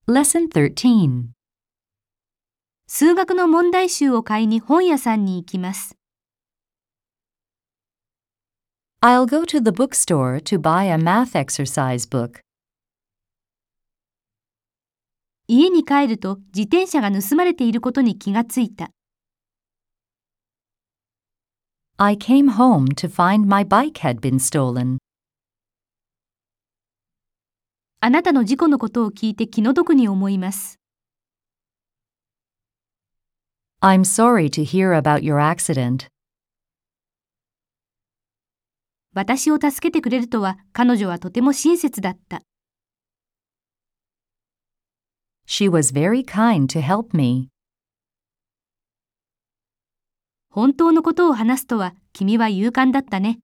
Lesson 13. 数学の問題集を買いに本屋さんに行きます。 I'll go to the bookstore to buy a math exercise book. 家に帰ると自転車が盗まれていることに気がついた。 I came home to find my bike had been stolen. あなたの事故のことを聞いて気の毒に思います。 I'm sorry to hear about your accident. 私を助けてくれるとは彼女はとても親切だった。 She was very kind to help me. 本当のことを話すとは君は勇敢だったね。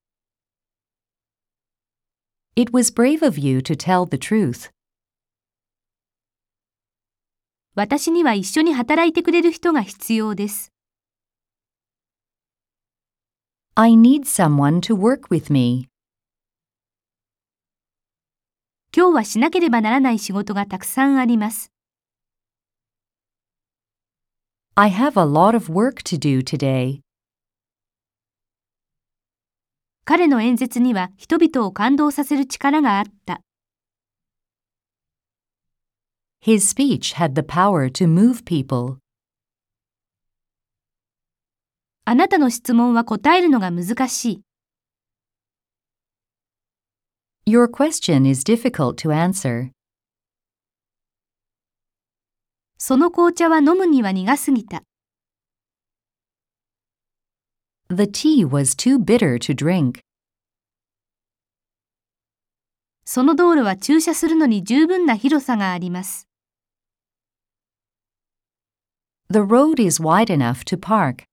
It was brave of you to tell the truth. 私には一緒に働いてくれる人が必要です。 I need someone to work with me. 今日はしなければならない仕事がたくさんあります。 I have a lot of work to do today. 彼の演説には人々を感動させる力があった。 His speech had the power to move people. あなたの質問は答えるのが難しい。 Your question is difficult to answer. その紅茶は飲むには苦すぎた。 The tea was too bitter to drink. その道路は駐車するのに十分な広さがあります。 The road is wide enough to park.